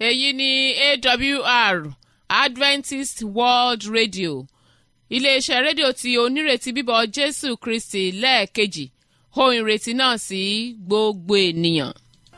èyí ni AWR Adventist World Radio iléeṣẹ́ rédíò tí onírètí bíbọ̀ Jésù Kristi lẹ́ẹ̀kejì ohun ìrètí náà sí gbogbo ènìyàn.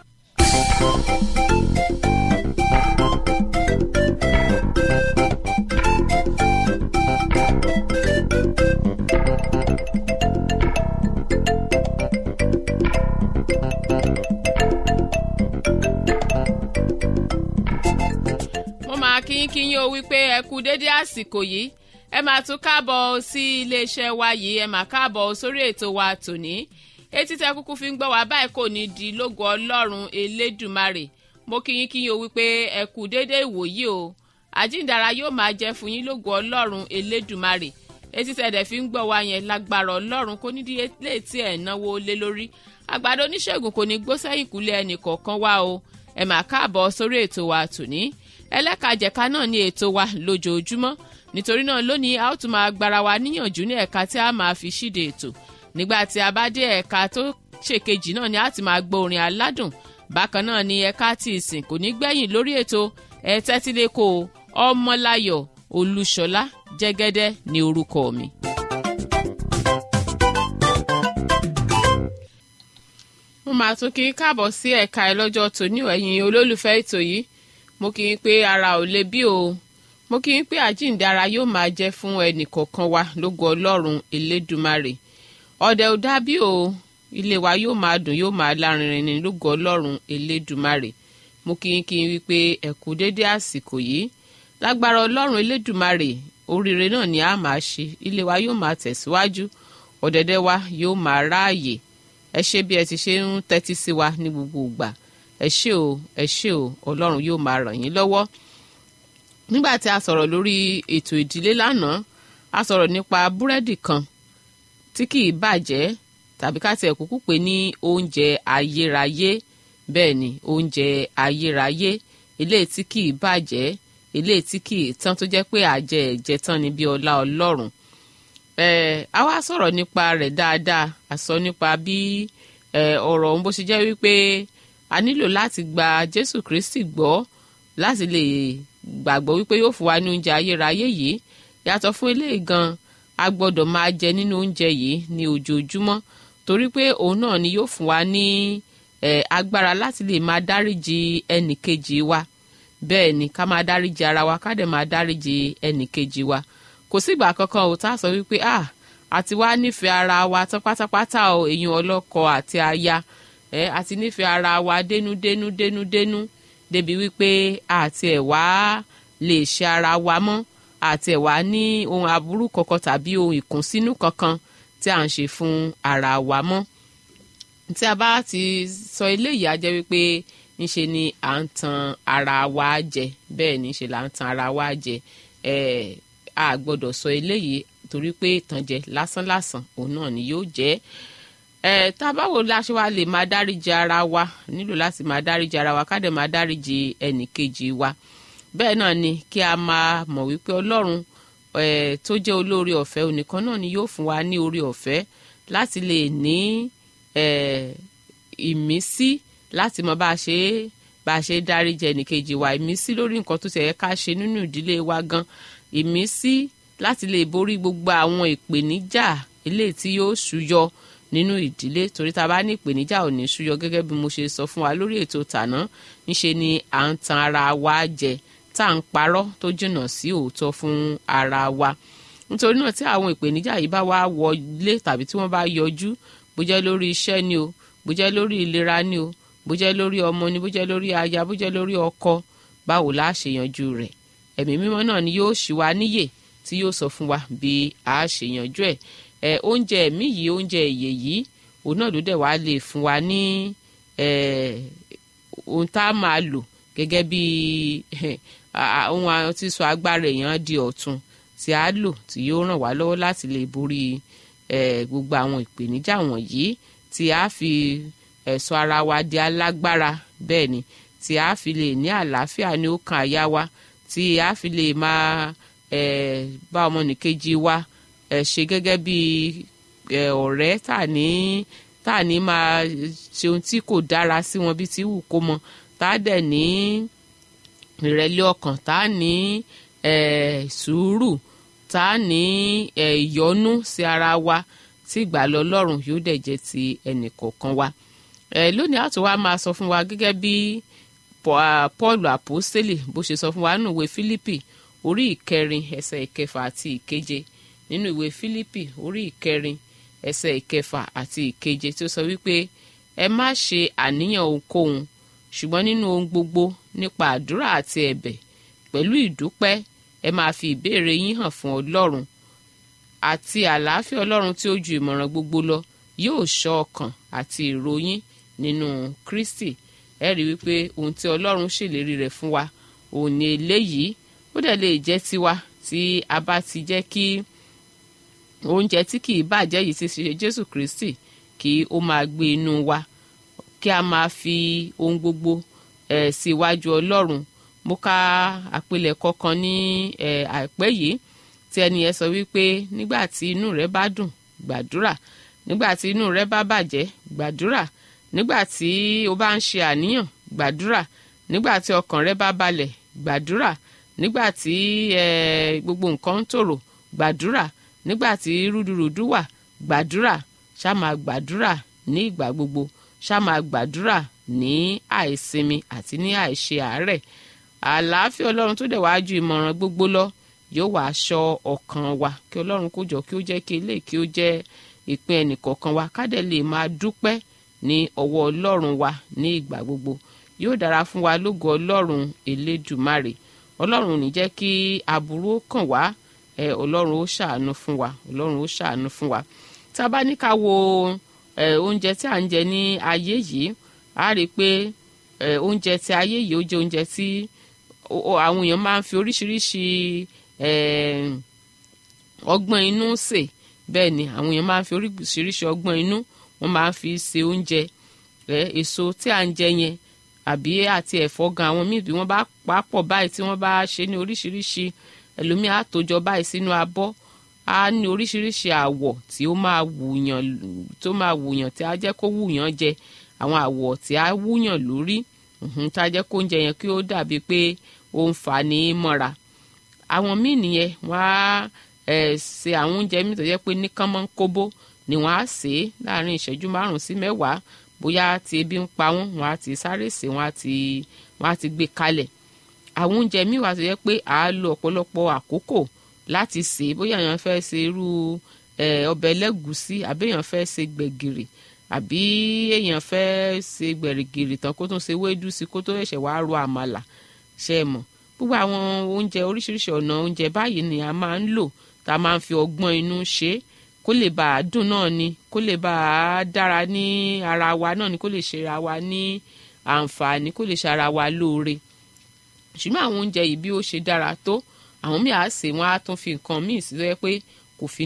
kí yín o wípé ẹ kú dédé àsìkò yìí ẹ máa tún káàbọ̀ sí iléeṣẹ́ wa yìí ẹ máa káàbọ̀ sórí ètò wa tòní etí tẹ́ kúkú fi ń gbọ́ wá báyìí kò ní di lógo Ọlọ́run Elédùmarè mo kí yín o wípé ẹ kú dédé ìwòyí o àjíǹdàrà yóò máa jẹ́ fún yín lógo Ọlọ́run Elédùmarè etí tẹ́ dẹ̀ fi ń gbọ́ wá yẹn lágbára Ọlọ́run kò ní di létí ẹ̀ náwó lé lórí àgbàdo oníṣègùn kò ní gbó sẹ́yìn kúlẹ̀ ẹnì kọ̀ọ̀kan wá o ẹ máa káàbọ̀ sórí ètò wa tòní ẹlẹ́kajẹ̀ka náà ní ètò wa lójoojúmọ́ nítorí náà lónìí a ó tún máa gbára wa níyànjú ní ẹ̀ka tí a máa fi ṣíde ètò nígbà tí a bá dé ẹ̀ka tó ṣèkejì náà ni a ti máa gbọ́ orin aládùn bákan náà ni ẹ̀ka tí ìsìn kò ní gbẹ̀yìn lórí ètò ẹ tẹ́tí lẹ́kọ̀ọ́ Ọmọláyọ̀ Olúṣọlá Jẹ́gẹ́dẹ́ ní orúkọ mi. mo máa tún kí n káàbọ̀ sí ẹ̀ka ẹ lọ́jọ́ tòní ẹ̀yin olólùfẹ́ ètò yìí mo kí n pé ara ò le bí o mo kí n pé àjíǹde ara yóò máa jẹ́ fún ẹnì kọ̀ọ̀kan wa lógo Ọlọ́run Elédùmarè ọ̀dẹ̀ ò dábí o ilé wa yóò máa dùn yóò máa lárinrin ní lógo Ọlọ́run Elédùmarè mo kí n wípé ẹ kú dédé àsìkò yìí lágbára Ọlọ́run Elédùmarè oríire náà ni a máa ṣe ilé wa yóò máa tẹ̀síwájú ọ̀dẹ̀dẹ̀ wa yóò máa ráàyè ẹ ṣé bí ẹ ti ṣe ń tẹ́tí sí wa ní gbogbo ìgbà ẹ ṣé o Ọlọ́run yóò máa ràn yín lọ́wọ́ nígbà tí a sọ̀rọ̀ lórí ètò ìdílé lánàá a sọ̀rọ̀ nípa búrẹ́dì kan tí kì í bàjẹ́ tàbí ká tiẹ̀ kúkú pè ní oúnjẹ ayérayé bẹ́ẹ̀ ni oúnjẹ ayérayé eléyìí tí kì í bàjẹ́ eléyìí tí kì í tán tó jẹ́ pé àjẹ ẹ̀jẹ̀ tán ni bí ọlá Ọlọ́run a wá sọ̀rọ̀ nípa rẹ̀ dáadáa a sọ nípa bí ọ̀rọ̀ ohun bó ṣe jẹ́ wípé a nílò láti gba Jésù Kristi gbọ́ láti lè gbàgbọ́ wípé yóò fún wa ní oúnjẹ ayérayé yìí yàtọ̀ fún eléyìí gan a gbọ́dọ̀ máa jẹ nínú oúnjẹ yìí ní ojoojúmọ́ torí pé òun náà ni yóò fún wa ní agbára láti lè máa dáríji ẹnìkejì wa bẹ́ẹ̀ ni ká máa dáríji ara wa ká dẹ̀ máa dáríji ẹnìkejì wa kò sígbà kankan ò tá a sọ wípé àti wá nífẹ̀ẹ́ ara wa tán pátápátá o èyàn ọlọ́kọ àti aya àti nífẹ̀ẹ́ ara wa dénú débi wípé àti ẹ̀ wá lè ṣe ara wa mọ́ àti ẹ̀ wá ní ohun aburú kankan tàbí ohun ìkùnsínú kankan tí à ń ṣe fún ara wa mọ́ tí a bá ti sọ eléyìí á jẹ́ wípé ńṣe ni à ń tan ara wa jẹ bẹ́ẹ̀ ni ńṣe là ń tan ara wa jẹ a gbọ́dọ̀ sọ eléyìí torí pé ìtànjẹ lásánlásán òun náà ni yóò jẹ́ tá a bá wò la ṣe wá lè máa dáríji ara wa nílò láti máa dáríji ara wa ká dẹ̀ máa dáríji ẹnìkejì wa bẹ́ẹ̀ náà ni kí a máa mọ̀ wípé Ọlọ́run tó jẹ́ olóore ọ̀fẹ́ onìkan náà ni yóò fún wa ní oore ọ̀fẹ́ láti lè ní ìmísí láti mọ bá a ṣe dáríji ẹnìkejì wa ìmísí lórí nǹkan tó ti yẹ ká ṣe nínú ìdílé wa gan ìmísí láti lè borí gbogbo àwọn ìpèníjà eléyìí tí yóò ṣúyọ nínú ìdílé torí tá a bá ní ìpèníjà ò ní ṣúyọ gẹ́gẹ́ bí mo ṣe sọ fún wa lórí ètò tàná ńṣe ni à ń tan ara wa jẹ tá à ń parọ́ tó jìnnà sí òótọ́ fún ara wa nítorí náà tí àwọn ìpèníjà yìí bá wá wọlé tàbí tí wọ́n bá yọjú bó jẹ́ lórí iṣẹ́ ni o bó jẹ́ lórí ìlera ni o bó jẹ́ lórí ọmọ ni bó jẹ́ lórí aya bó jẹ́ lórí ọkọ báwo la ṣe yanjú rẹ̀ ẹ̀mí mímọ́ náà ni yóò ṣì wá níyè tí yóò sọ fún wa bí a ṣe yanjú ẹ̀ oúnjẹ ẹ̀mí yìí oúnjẹ ìyè yìí òun náà ló dẹ̀ wá lè fún wa ní ohun tá a máa lò gẹ́gẹ́ bí ohun àwọn tí sọ agbára èèyàn di ọ̀tun tí a lò tí yóò ràn wá lọ́wọ́ láti lè borí gbogbo àwọn ìpèníjà wọ̀nyí tí a fi sọ ara wa di alágbára bẹ́ẹ̀ ni tí a fi lè ní àlàáfíà ní ọkàn àyà wa tí a fi lè máa bá ọmọnìkejì wa ṣe gẹ́gẹ́ bí ọ̀rẹ́ tá à ní máa ṣe ohun tí kò dára sí wọn bí ti wù kó mọ tá a dẹ̀ ní ìrẹ̀lẹ̀ ọkàn tá a ní sùúrù tá a ní ìyọ́nú sí ara wa tí ìgbàlà Ọlọ́run yóò dẹ̀ jẹ́ ti ẹnìkọ̀ọ̀kan wa. Lónìí àti wá máa sọ fún wa gẹ́gẹ́ bí Paul àpọ́stélì bó ṣe sọ fún wa nínú ìwé Fílípì orí 4 ẹsẹ̀ 6 àti 7, nínú ìwé Fílípì orí 4 ẹsẹ̀ 6 àti 7 tí ó sọ wípé ẹ má ṣe àníyàn ohunkóhun, ṣùgbọ́n nínú ohun gbogbo nípa àdúrà àti ẹ̀bẹ̀ pẹ̀lú ìdúpẹ́ ẹ máa fi ìbéèrè yín hàn fún Ọlọ́run, àti àlàáfíà Ọlọ́run tí ó ju ìmọ̀ràn gbogbo lọ yóò ṣọ́ ọkàn àti èrò yín nínú Kristi. Ẹ rí wípé ohun tí Ọlọ́run ṣèlérí rẹ̀ fún wa òun ni eléyìí, ó dẹ̀ lè jẹ́ tiwa tí a bá ti jẹ́ kí oúnjẹ tí kì í bàjẹ́ yìí ti ṣe Jésù Kristi kí ó máa gbé inú wa, kí a máa fi ohun gbogbo sí iwájú Ọlọ́run. Mo ka àpilẹ̀kọ kan ní àìpẹ́ yìí tí ẹni yẹn sọ wípé nígbà tí inú rẹ bá dùn gbàdúrà, nígbà tí inú rẹ bá bàjẹ́ gbàdúrà, nígbà tí o bá ń ṣe àníyàn gbàdúrà, nígbà tí ọkàn rẹ bá balẹ̀ gbàdúrà, nígbà tí gbogbo nǹkan ń tòrò gbàdúrà, nígbà tí rúdurùdu wà gbàdúrà. Ṣá máa gbàdúrà ní ìgbà gbogbo, ṣá máa gbàdúrà ní àìsinmi àti ní àìṣe àárẹ̀. Àlàáfíà Ọlọ́run tó dẹ̀ wá ju ìmọ̀ràn gbogbo lọ yóò wá ṣọ́ ọkàn wa. Kí Ọlọ́run kó jọ kí ó jẹ́ kí eléyìí kí ó jẹ́ ìpín ẹnìkọ̀ọ̀kan wa, ká dẹ̀ lè máa dúpẹ́ ní ọwọ́ Ọlọ́run wa ní ìgbà gbogbo. Yóò dára fún wa lógo Ọlọ́run Elédùmarè. Ọlọ́run ò ní jẹ́ kí aburú ó kàn wá, Ọlọ́run ó ṣàánú fún wa, Ọlọ́run ó ṣàánú fún wa. Tá a bá ní ká wo oúnjẹ tí à ń jẹ ní ayé yìí, a rí i pé oúnjẹ tí ayé yìí ó jẹ́ oúnjẹ tí àwọn èèyàn máa ń fi oríṣiríṣi ọgbọ́n inú sè. Bẹ́ẹ̀ ni àwọn èèyàn máa ń fi oríṣiríṣi ọgbọ́n inú wọ́n máa ń fi ṣe oúnjẹ. Èso tí à ń jẹ yẹn àbí àti ẹ̀fọ́ gan, àwọn míì bí wọ́n bá papọ̀ báyìí tí wọ́n bá ṣe ní oríṣiríṣi, ẹlòmíì á tòjọ báyìí sínú abọ́, á ní oríṣiríṣi àwọ̀ tí ó máa wùyàn tí á jẹ́ kó wùyàn jẹ, àwọn àwọ̀ tí á wùyàn lórí, tá a jẹ́ kó oúnjẹ yẹn kí ó dàbí pé ó ń fà ní mọ́ra. Àwọn míì nìyẹn wọ́n á ṣe àwọn oúnjẹ míì tó jẹ́ pé ní kánmọ́ ń kóbó ni wọ́n á sè é láàrin ìṣẹ́jú 5 sí 10, bóyá tí ebi ń pa wọ́n á ti sáré sè, wọ́n á ti gbé kalẹ̀. Àwọn oúnjẹ míì wà tó jẹ́ pé à á lo ọ̀pọ̀lọpọ̀ àkókò láti sè é, bóyá èèyàn fẹ́ ṣe irú ọbẹ̀ ẹlẹ́gùúsí, àbí èèyàn fẹ́ ṣe gbẹ̀gìrì, àbí èèyàn fẹ́ ṣe gbẹ̀gìrì tán kó tún ṣe wédú sí kó tó ṣẹ̀ṣẹ̀ wá ro àmàlà. Ṣé ẹ mọ̀, gbogbo àwọn oúnjẹ oríṣiríṣi ọ̀nà oúnjẹ báyìí ni a máa ń lò, tá a máa ń fi ọgbọ́n inú ṣe kó lè bá a dùn náà ni, kó lè bá a dára ní ara wa náà ni, kó lè ṣe ara wa ní àǹfààní, kó lè ṣe ara wa lóore. Ṣùgbọ́n àwọn oúnjẹ yìí bí ó ṣe dára tó, àwọn míì á sè wọ́n á tún fi nǹkan míì sí tó yẹ pé kò fi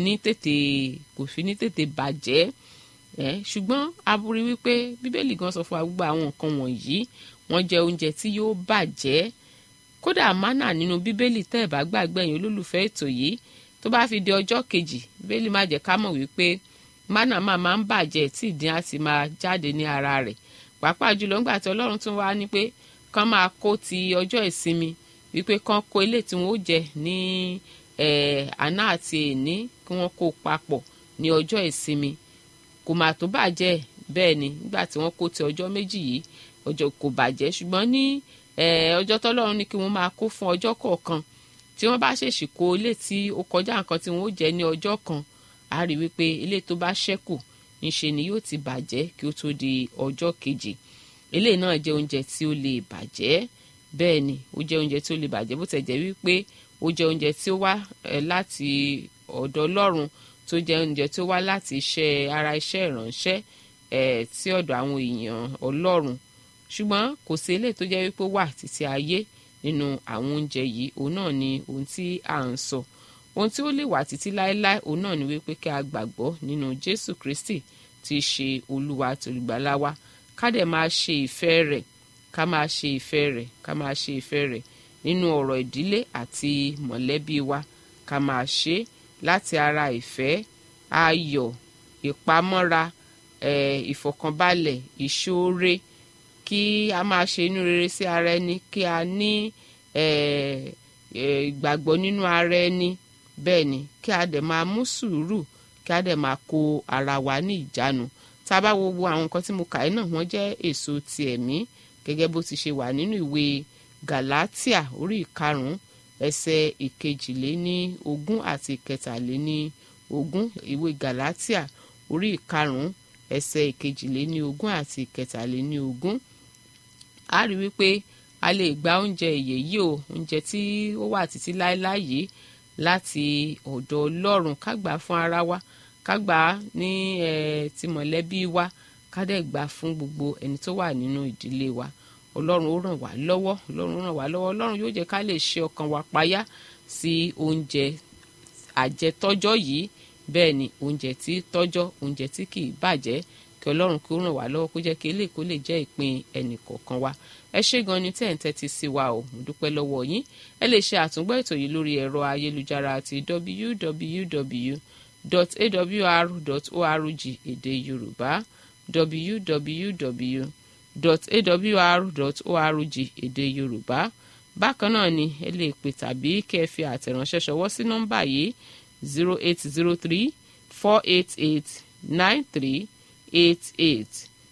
ní tètè bàjẹ́. Ṣùgbọ́n aburú wípé Bíbélì gan sọ fún wa gbogbo àwọn nǹkan wọ̀nyí wọ́n jẹ́ oúnjẹ tí yóò bàjẹ́. Kódà mánà nínú Bíbélì tẹ́ ẹ̀ bá gbàgbé ẹ̀yin olólùfẹ́ ètò yìí, tó bá fi di ọjọ́ kejì Bíbélì má jẹ́ ká mọ̀ wípé mánà máa ń bàjẹ́ tí ìdin á ti máa jáde ní ara rẹ̀. Pàápàá jùlọ nígbà tí Ọlọ́run tún wá ní pé kán máa kó ti ọjọ́ ìsinmi, wípé kán kó ilé tí wọ́n ó jẹ ní àná àti èní kí wọ́n kó papọ̀ ní ọjọ́ ìsinmi, kò máa tó bàjẹ́. Bẹ́ẹ̀ ni nígbà tí wọ́n kó ti ọjọ́ méjì yìí ọjọ́ kò bàjẹ́. Ṣùgbọ́n ní ọjọ́ tọ́lọ́run ní kí wọ́n máa kó fún ọjọ́ kọ̀ọ̀kan, tí wọ́n bá ṣèṣì kó ilé tí ó kọjá nǹkan tí wọ́n ó jẹ ní ọjọ́ kan, a rí wípé ilé tó bá ṣẹ́kù ńṣe ni yóò ti bàjẹ́ kí ó tó di ọjọ́ kejì. Eléyìí náà jẹ́ oúnjẹ tí ó lè bàjẹ́. Bẹ́ẹ̀ ni ó jẹ́ oúnjẹ tí ó lè bàjẹ́, bó tẹ̀ jẹ́ wípé ó jẹ́ oúnjẹ tí ó wá láti ọ̀dọ̀ Ọlọ́run, tó jẹ́ oúnjẹ tí ó wá láti ara iṣẹ́ ìránṣẹ́ tí ọ̀dọ̀ àwọn èèyàn Ọlọ́run. Ṣùgbọ́n kò sí eléyìí tó jẹ́ wípé ó wà títí ayé nínú àwọn oúnjẹ yìí. Òun náà ni ohun tí à ń sọ. Ohun tí ó lè wà títí láéláé òun náà ni wípé kí a gbàgbọ́ nínú Jésù Kristi tí í ṣe Olúwa àti Olùgbàlà wa, ká dẹ̀ máa ṣe ìfẹ́ rẹ̀, ká máa ṣe ìfẹ́ rẹ̀, ká máa ṣe ìfẹ́ rẹ̀ nínú ọ̀rọ̀ ìdílé àti mọ̀lẹ́bí wa, ká máa ṣe láti ara ìfẹ́, ayọ̀, ìpamọ́ra, ìfọ̀kànbalẹ̀, ìṣoore, kí a máa ṣe inú rere sí ara ẹni, kí a ní ìgbàgbọ́ nínú ara ẹni bẹ́ẹ̀ ni kí a dẹ̀ máa mú sùúrù kí a dẹ̀ máa kó ara wa ní ìjánu tá a bá wo gbogbo àwọn nǹkan tí mo kà í náà wọ́n jẹ́ èso ti ẹ̀mí gẹ́gẹ́ bó ti ṣe wà nínú ìwé Gàlátíà orí 5 ẹsẹ̀ 22 àti 23 ìwé Gàlátíà orí 5 ẹsẹ̀ 22 àti 23 a rí wípé a lè gba oúnjẹ ìyè yìí o oúnjẹ tí ó wà títí láéláé yìí láti ọ̀dọ̀ Ọlọ́run ká gbà fún ara wa ká gbà ní ti mọ̀lẹ́bí wa ká dẹ̀ gbà fún gbogbo ẹni tó wà nínú ìdílé wa Ọlọ́run ó ràn wá lọ́wọ́ Ọlọ́run yóò jẹ́ ká lè ṣe ọkàn wa payá sí oúnjẹ àjẹtọ́jọ́ yìí bẹ́ẹ̀ ni oúnjẹ tí tọ́jọ́ oúnjẹ tí kì í bàjẹ́ kí Ọlọ́run kí ó ràn wá lọ́wọ́ kó jẹ́ kí eléyìí kó lè jẹ́ ìpín ẹnì kọ̀ọ̀kan wa ẹ ṣé gan ni tẹ́ ń tẹ́tí sí wa o mo dúpẹ́ lọ́wọ́ yín ẹ lè ṣe àtúngbọ́ ètò yìí lórí ẹ̀rọ ayélujára àti www.awr.org èdè Yorùbá www.awr.org èdè Yorùbá bákan náà ni ẹ lè pè tàbí kí ẹ fi àtẹ̀ránṣẹ́ ṣọwọ́ sí nọ́mbà yìí 0803-488-9388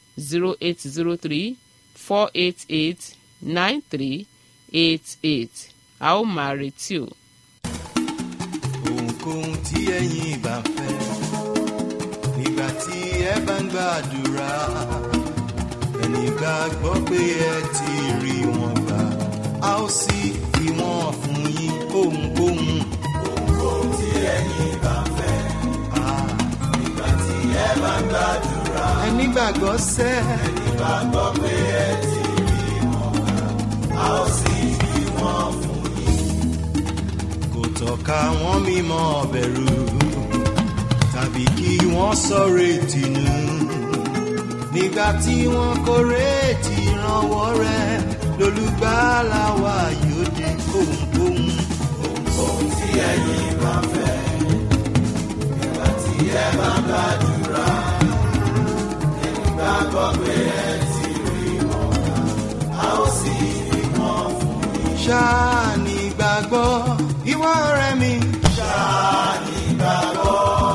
0803-488-9388 a ó máa retí o. Ohunkóhun tí ẹ̀yin bá fẹ́ nígbà tí ẹ bá ń gbàdúrà ẹni gbàgbọ́ pé ẹ ti rí wọn gbà a ó sì fi wọn fún yín ohunkóhun tí ẹ̀yin bá fẹ́ nígbà tí ẹ bá ń gbàdúrà ẹni gbàgbọ́ sẹ́ ẹni gbàgbọ́ pé ẹ ti rí wọn gbà a ó sì fi wọn fún yín kò tọ́ka wọn mímọ́ bẹ̀rù tàbí kí wọ́n sọ̀rọ̀ ìtìnú nígbà tí wọ́n kò retí ìrànwọ́ rẹ̀ lólùgbàlà wa yóò dé ohunkóhun tí ẹ̀yin bá fẹ́ nígbà tí ẹ bá gbàdúrà ẹni gbàgbọ́ pé ẹ ti rí wọn a ó sì fi wọn fún yín. ṣáà ní gbàgbọ́ ìwọ ọ̀rẹ́ mi ṣáà ní gbàgbọ́.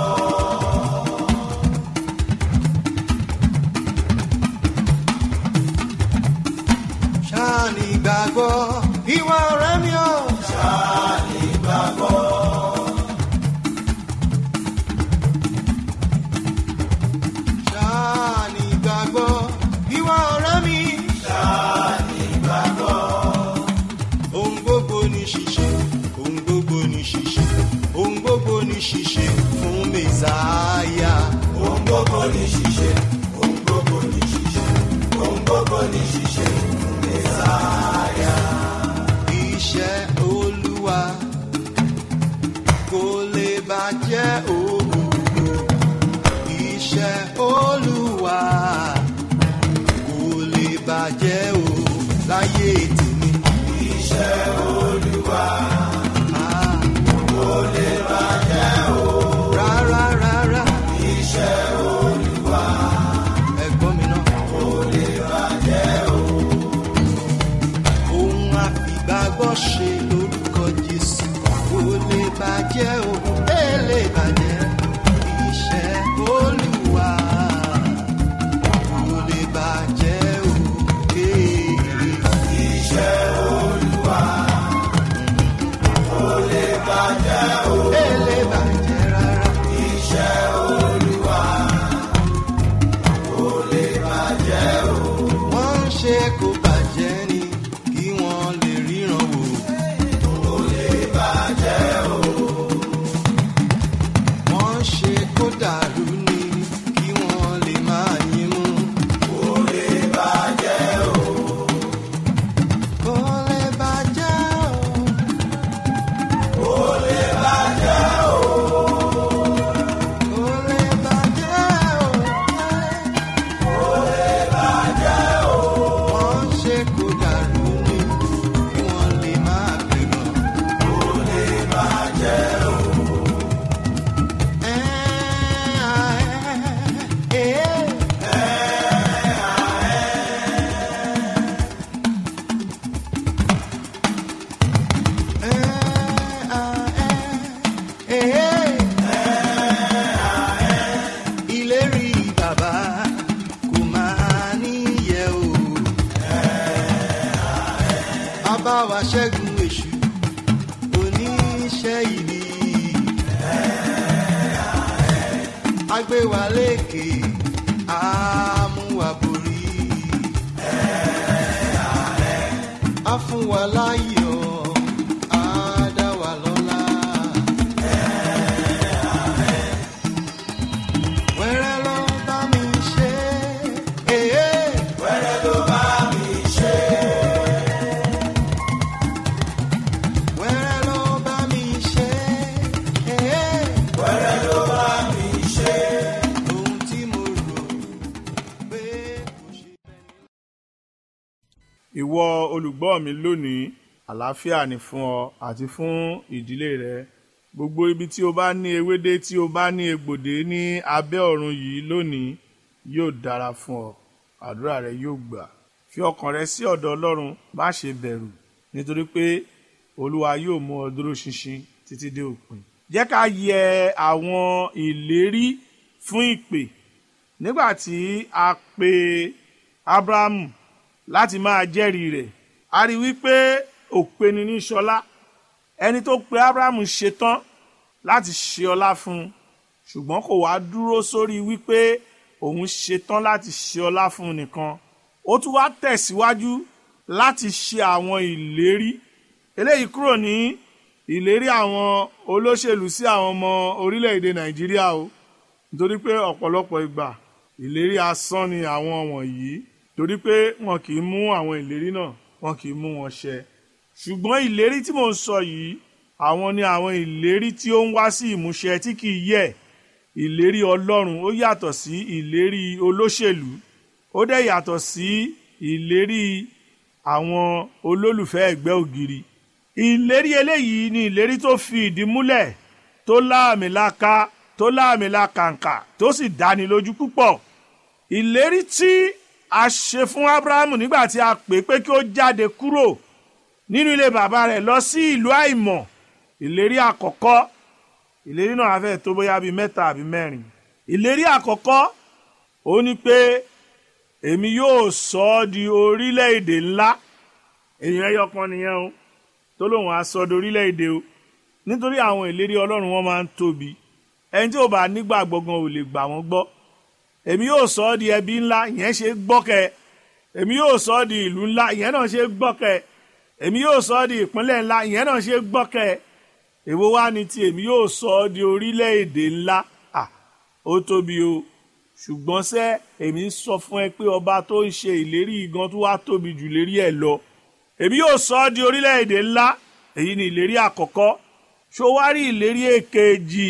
Ṣáàní gbàgbọ́, ìwọ ọ̀rẹ́ mi o. Ṣáàní gbàgbọ́. Ṣáàní gbàgbọ́, ìwọ ọ̀rẹ́ mi. Ṣáàní gbàgbọ́. Ohun gbogbo ni ṣíṣe, ohun gbogbo ni ṣíṣe, ohun gbogbo ni ṣíṣe fún Mèsáyà. Ohun gbogbo ni ṣíṣe, ohun gbogbo ni ṣíṣe, ohun gbogbo ni ṣíṣe. Iṣẹ́ Olúwa kò lè bàjẹ́ òwò. Iṣẹ́ Olúwa kò lè bàjẹ́ òwò láyé tèmi. Iṣẹ́ Olúwa kò lè bàjẹ́ òwò. Rárá rárá. Iṣẹ́ Olúwa ẹ̀gbọ́n mi náà kò lè bàjẹ́ òwò. Gbàgbọ́ ṣe lórúkọ Jésù kò lè bàjẹ́ o lè bàjẹ́ iṣẹ́ Olúwa kò lè bàjẹ́ o iṣẹ́ Olúwa kò lè bàjẹ́ o lè bàjẹ́ rárá iṣẹ́ Olúwa kò lè bàjẹ́ o wọ́n ń ṣe kó bàjẹ́ ni kí wọ́n lè ríran wò kò lè bàjẹ́ o wọ́n ṣe kó dàrú ni kí wọ́n lè máa yín mú kò lè bàjẹ́ o kò lè bàjẹ́ o kò lè bàjẹ́ o kò lè bàjẹ́ o kò lè bàjẹ́ o wọ́n bá wa ṣẹ́gun èṣù oníṣẹ́ ibi. A gbé wa lékè, a mú wa borí. A fún wa láyọ̀, a dá wa lọ́lá. Wẹ́rẹ́ ló bá mi ṣe, wẹ́rẹ́ ló bá mi ṣe. Wẹ́rẹ́ ló bá mi ṣe, wẹ́rẹ́ ló bá mi ṣe. Ohun tí mo rò pé kò ṣe bẹ́ẹ̀. Ìwọ olùgbọ́ mi lónìí, àlàáfíà ni fún ọ àti fún ìdílé rẹ. Gbogbo ibi tí o bá ní ewédé tí o bá ní egbòdé ní abẹ́ ọ̀run yìí lónìí yóò dára fún ọ. Àdúrà rẹ yóò gbà. Fi ọkàn rẹ sí ọ̀dọ̀ Ọlọ́run, má ṣe bẹ̀rù, nítorí pé Olúwa yóò mú ọ dúró ṣinṣin títí dé òpin. Jẹ́ ká yẹ àwọn ìlérí fún ìpè. Nígbà tí a pe Ábúráhámù láti máa jẹ́rìí rẹ̀, a rí wípé òpeni ní ṣọlá. Ẹni tó pe Ábúráhámù ṣetán láti ṣe ọlá fún un, ṣùgbọ́n kò wá dúró sórí wípé òun ṣetán láti ṣe ọlá fún un nìkan. Ó tún wá tẹ̀síwájú láti ṣe àwọn ìlérí. Eléyìí kúrò ní ìlérí àwọn olóṣèlú sí àwọn ọmọ orílẹ̀-èdè Nàìjíríà o, nítorí pé ọ̀pọ̀lọpọ̀ ìgbà ìlérí asán ni àwọn wọ̀nyí, torí pé wọn kì í mú àwọn ìlérí náà, wọn kì í mú wọn ṣẹ. Ṣùgbọ́n ìlérí tí mò ń sọ yìí, àwọn ni àwọn ìlérí tí ó ń wá sí ìmúṣẹ tí kì í yẹ̀. Ìlérí Ọlọ́run ó yàtọ̀ sí ìlérí olóṣèlú, ó dẹ̀ yàtọ̀ sí ìlérí àwọn olólùfẹ́ ẹgbẹ́ ògiri. Ìlérí eléyìí ni ìlérí tó fi ìdí múlẹ̀, tó láàmìlàkàǹkà, tó sì dáni lójú púpọ̀. Ìlérí tí a ṣe fún Ábúráhámù nígbà tí a pè pé kí ó jáde kúrò nínú ilé bàbá rẹ̀ lọ sí ìlú àìmọ̀. Ìlérí àkọ́kọ́, ìlérí náà á fẹ́ tó bóyá bíi 3 àbí 4. Ìlérí àkọ́kọ́ ó ní pé èmi yóò sọ ọ́ di orílẹ̀-èdè ńlá. Èèyàn ẹyọkan nìyẹn o tó lóun á sọ di orílẹ̀-èdè o, nítorí àwọn ìlérí Ọlọ́run wọn máa ń tóbi. Ẹni tí ò bá nígbàgbọ́ gan ò lè gbà wọ́n gbọ́. Èmi yóò sọ ọ́ di ẹbí ńlá, ìyẹn ṣe gbọ́kẹ́. Èmi yóò sọ ọ́ di ìlú ńlá, ìyẹn náà ṣe gbọ́kẹ́. Èmi yóò sọ ọ́ di ìpínlẹ̀ ńlá, ìyẹn náà ṣe gbọ́kẹ́. Èwo wá ni ti èmi yóò sọ ọ́ di orílẹ̀-èdè ńlá? Ó tóbi o, ṣùgbọ́n ṣé èmi ń sọ fún ẹ pé ọba tó ń ṣe ìlérí gan tó wá tóbi jù lérí ẹ̀ lọ. Èmi yóò sọ ọ́ di orílẹ̀-èdè ńlá. Èyí ni ìlérí àkọ́kọ́. Ṣó wá rí ìlérí èkejì?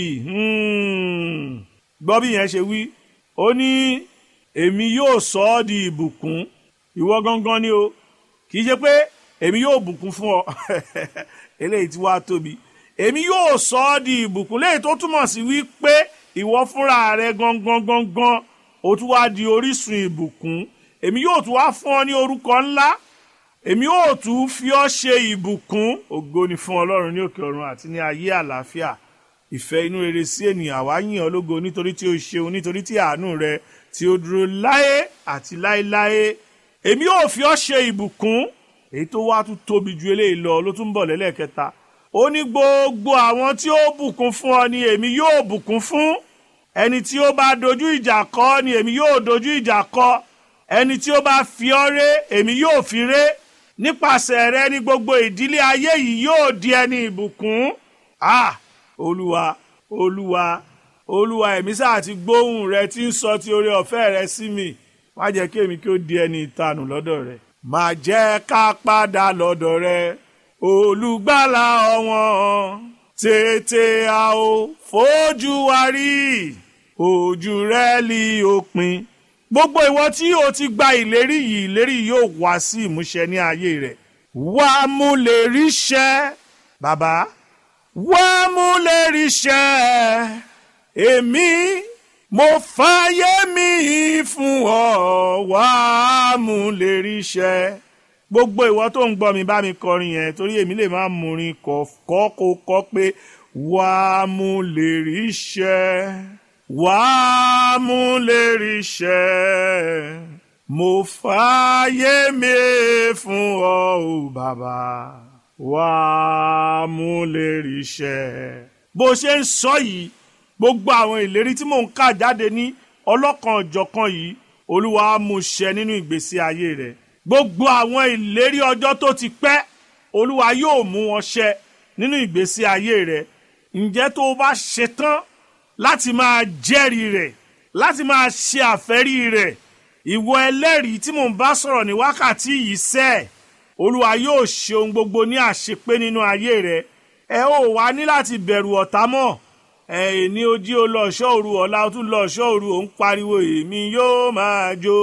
Gbọ́ bí yẹn ṣe wí. Ó ní èmi yóò sọ ọ́ di ìbùkún. Ìwọ gangan ni o, kì í ṣe pé èmi yóò bùkún fún ọ. Eléyìí tí wàá tóbi. Èmi yóò sọ ọ́ di ìbùkún, léyìí tó túmọ̀ sí wípé ìwọ fúnra rẹ gangan ó tún wá di orísun ìbùkún. Èmi yóò tún wá fún ọ ní orúkọ ńlá. Èmi yóò tún fi ọ́ ṣe ìbùkún. Ògo ni fún Ọlọ́run ní òkè ọ̀run àti ní ayé àlàáfíà. Ìfẹ́ inú rere sí ènìyàn. Àwa yìn ọ́ lógo nítorí tí o ṣeun, nítorí tí àánú rẹ tí ó dúró láé àti láéláé. Èmi yóò fi ọ́ ṣe ìbùkún. Èyí tó wá tún tóbi ju eléyìí lọ ló tún bọ̀ lẹ́lẹ́kẹta. Ó ní gbogbo àwọn tí ó bùkún fún ọ ni èmi yóò bùkún fún. Ẹni tí ó bá dojú ìjà kọ ni èmi yóò dojú ìjà kọ. Ẹni tí ó bá fi ọ́ ré èmi yóò fi ré. Nípasẹ̀ rẹ ni gbogbo ìdílé ayé yìí yóò di ẹni ìbùkún. Olúwa ẹ̀mí sáà ti gbóhùn rẹ tí ń sọ ti oore ọ̀fẹ́ rẹ sí mi. Má jẹ́ kí èmi kí ó di ẹni ìtanù lọ́dọ̀ rẹ. Má jẹ́ ká padà lọ́dọ̀ rẹ, olùgbàlà ọ̀wọ́n. Tètè a ó fojú wa rí, ojú rẹ lí òpin. Gbogbo ìwọ tí o ti gba ìlérí yìí yóò wá sí ìmúṣẹ ní ayé rẹ. Wá mú lè ríṣẹ́, bàbá. Wá mú lè ríṣẹ́. Èmi mo fàyè mi fún ọ. Wá mú lè ríṣẹ́. Gbogbo ìwọ tó ń gbọ́ mi bá mi kọrin yẹn, torí èmi lè máa múrin kọ́ pé wá mú lè ríṣẹ́. Wá mú lè ríṣẹ́. Mo fàyè mi fún ọ o bàbá wá mú lè ríṣẹ́. bó ṣe ń sọ yìí gbogbo àwọn ìlérí tí mò ń kà jáde ní ọlọ́kan ọ̀jọ̀kan yìí olúwa á mú ṣẹ nínú ìgbésí ayé rẹ. gbogbo àwọn ìlérí ọjọ́ tó ti pẹ́ olúwa yóò mú wọn ṣẹ nínú ìgbésí ayé rẹ. ǹjẹ́ tó o bá ṣetán láti máa jẹ́rìí rẹ̀ láti máa ṣe àfẹ́rí rẹ̀ ìwọ ẹlẹ́rìí tí mò ń bá sọ̀rọ̀ ní wákàtí yìí sẹ́ olúwa yóò ṣe ohun gbogbo ní àṣepé nínú ayé rẹ. ẹ ó wá ní láti bẹ̀rù ọ̀tá mọ́. ní ojí o lọ ṣọ́ òru ọ̀la o tún lọ ṣọ́ òru ò ń pariwo èmi yóò máa jó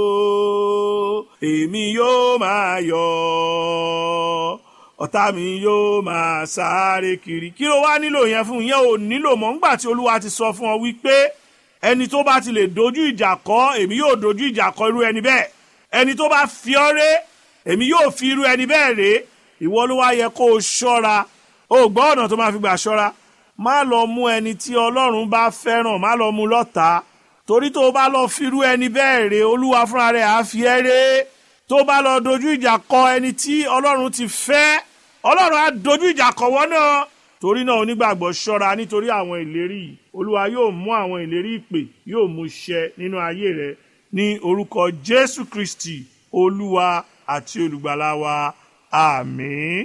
èmi yóò máa yọ̀ ọ̀tá mi yóò máa sáré kiri. kí ló wá nílò yẹn fún yẹn ò nílò mọ́ ńgbà tí olúwa ti sọ fún ọ wípé ẹni tó bá ti lè dojú ìjà kọ èmi yóò dojú ìjà kọ irú ẹni bẹ́ẹ̀. ẹni tó bá fi ọ́ ré èmi yóò fi irú ẹni bẹ́ẹ̀ ré. ìwọ ló wá yẹ kó o ṣọ́ra. o gbọ́ ọ̀nà tó máa fi gbà ṣọ́ra. má lọ mú ẹni tí ọlọ́run bá fẹ́ràn má lọ mú lọ́tàá. torí tó bá lọ fi irú ẹni bẹ́ẹ̀ ré olúwa fúnra rẹ̀ á fi ẹ́ ré. tó bá lọ dojú ìjà kọ ẹni tí ọlọ́run ti fẹ́ ọlọ́run á dojú ìjà kọ wọ́n náà. torí náà onígbàgbọ́ ṣọ́ra nítorí àwọn ìlérí yìí olúwa yóò mú àwọn ìlérí ìpè yóò mú ṣẹ nínú ayé rẹ ní orúkọ jésù kristi olúwa àti olùgbàlà wa àmín.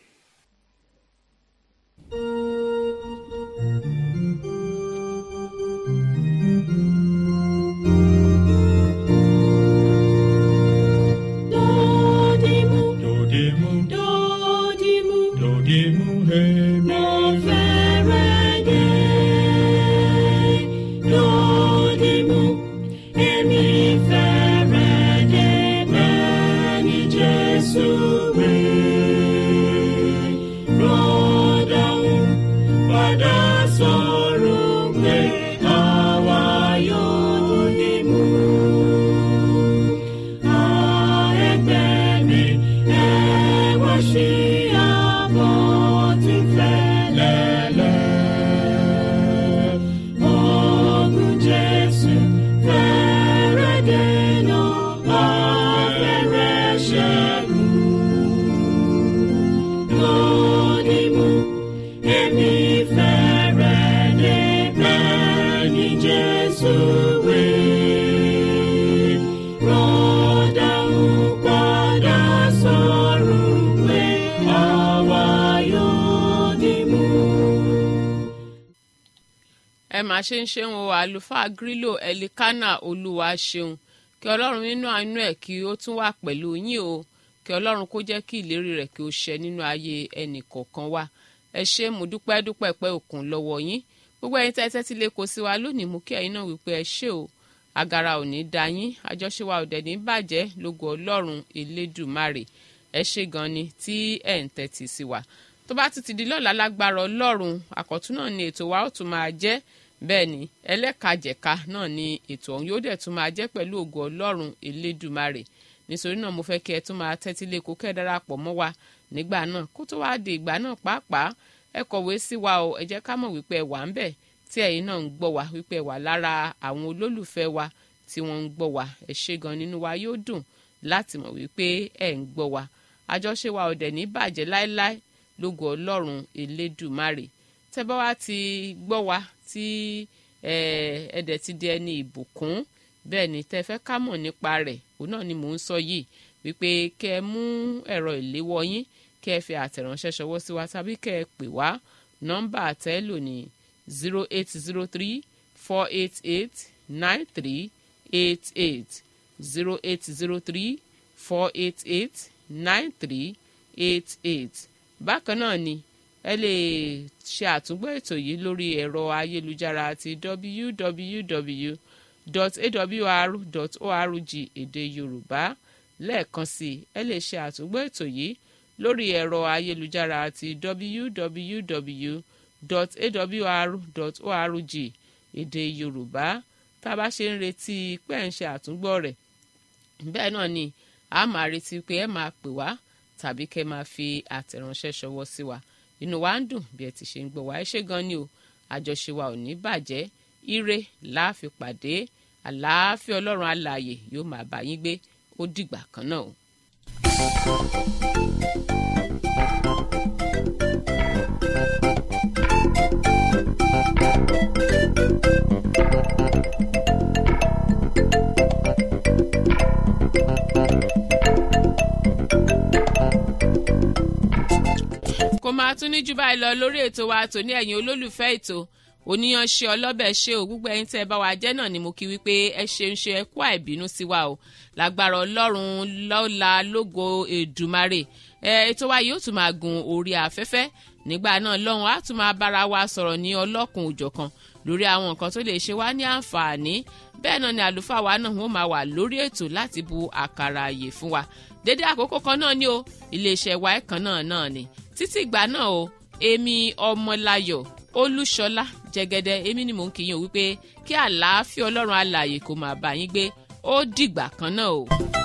ẹ máa ṣe ń ṣeun o àlùfáà Grílò Ẹlikánà olúwa ṣeun kí ọlọ́run nínú àánú ẹ̀ kí ó tún wà pẹ̀lú yín o kí ọlọ́run kó jẹ́ kí ìlérí rẹ̀ kí ó ṣẹ nínú ayé ẹnì kọ̀ọ̀kan wa. ẹ ṣé mo dúpẹ́ pẹ́ òkun lọ́wọ́ yín gbogbo ẹ̀yin tẹ́tẹ́ tí lè kó sí wa lónìí mú kí ẹ̀yin náà wípé ẹ ṣé o agara ò ní dá yín àjọṣe wa ò dẹ̀ ní bàjẹ́ lógo ọlọ́run elédùmarè. ẹ ṣé gan ni tí ẹ̀ ń tẹ́tí sí wa. tó bá ti di lọ́la lágbára ọlọ́run àkọ́tún náà ni ètò wa ó tún máa jẹ́ bẹ́ẹ̀ ni ẹlẹ́kajẹ̀ka náà ni ètò ọ̀hún yóò dẹ̀ tún máa jẹ́ pẹ̀lú ògo ọlọ́run elédùmarè. nítorí náà mo fẹ́ kí ẹ tún máa tẹ́tí lé kó kẹ́ darapọ̀ mọ́ wa nígbà náà kó tó wá di ìgbà náà pàápàá ẹ kọ̀wé sí wa o ẹ jẹ́ ká mọ̀ wípé ẹ wà ń bẹ̀ tí ẹ̀yin náà ń gbọ́ wa wípé ẹ wà lára àwọn olólùfẹ́ wa tí wọ́n ń gbọ́ wa. ẹ ṣé gan nínú wa yóò dùn láti mọ̀ wípé ẹ ń gbọ́ wa. àjọṣe wa ò dẹ̀ ní bàjẹ́ láéláé lógo ọlọ́run elédùmarè. tẹ́ bá wá ti gbọ́ wa tí ẹ̀ẹ́dẹ̀ ti di ẹni ìbùkún bẹ́ẹ̀ ni tẹ́ fẹ́ ká mọ̀ nípa rẹ̀ òun náà ni mò ń sọ yìí wípé kẹ́ ẹ mú ẹ̀rọ ìléwọ́ yín kẹ́ ẹ fi àtẹ̀ránṣẹ́ ṣọwọ́ sí wa tàbí kẹ́ ẹ pè wá nọ́mbà àtẹ́lò ní 0803-488-9388 0803-488-9388. bákan náà ni ẹ lè ṣe àtúngbọ́ ètò yìí lórí ẹ̀rọ ayélujára àti www.awr.org èdè yorùbá. lẹ́ẹ̀kan sí ẹ lè ṣe àtúngbọ́ ètò yìí lórí ẹ̀rọ ayélujára àti www.awr.org èdè yorùbá. tá a bá ṣe ń retí pé ẹ̀ ń ṣe àtúngbọ́ rẹ̀ bẹ́ẹ̀ náà ni a máa retí pé ẹ máa pè wá tàbí kẹ́ máa fi àtẹ̀ránṣẹ́ ṣọwọ́ sí wa. inú wa ń dùn bí ẹ ti ṣe ń gbọ́ wá. ẹ ṣé gan ni o àjọṣe wa ò ní bàjẹ́ ire la fi pàdé àlàáfíà ọlọ́run alààyè yóò máa bá yín gbé ó dìgbà kan náà o. kò máa tún ní jù báyìí lọ lórí ètò wa tòní ẹ̀yin olólùfẹ́ ètò oníyanṣe ọlọ́bẹ̀ ṣe ò gbogbo ẹ̀yin tẹ́ ẹ bá wa jẹ́ náà ni mo kí wípé ẹ ṣeun ṣe ẹ kú àìbínú sí wa o lágbára ọlọ́run lọ́la lógo èdùmarè ètò wa yóò tún máa gun orí afẹ́fẹ́ nígbà náà lọ́hùn á tún máa bára wa sọ̀rọ̀ ní ọlọ́kùn òjọ̀kan lórí àwọn nǹkan tó lè ṣe wá ní àǹfààní bẹ́ẹ̀ náà ni àlùfáà wa náà wọ́n máa wà lórí ètò láti bu àkàrà àyè fún wa dédé àkókò kan náà ni o iléeṣẹ́ wa ẹ̀kan náà ni títí ìgbà náà o èmi ọmọláyọ̀ olúṣọlá jẹ́gẹ́dẹ́ èmi ni mò ń kíyàn wípé kí àlàáfíà ọlọ́run alààyè kó máa bá yín gbé ó dìgbà kan náà o.